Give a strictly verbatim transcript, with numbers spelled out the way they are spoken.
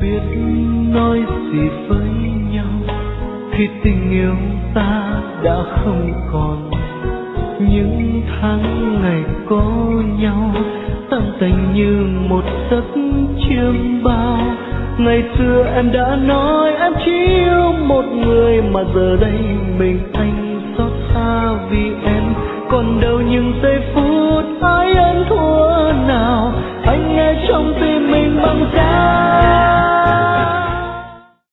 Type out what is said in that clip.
biết nói gì với nhau khi tình yêu ta đã không còn. Những tháng ngày có nhau tan tành như một giấc chiêm bao. Ngày xưa em đã nói em chỉ yêu một người, mà giờ đây mình anh xót xa vì em. Còn đâu những giây phút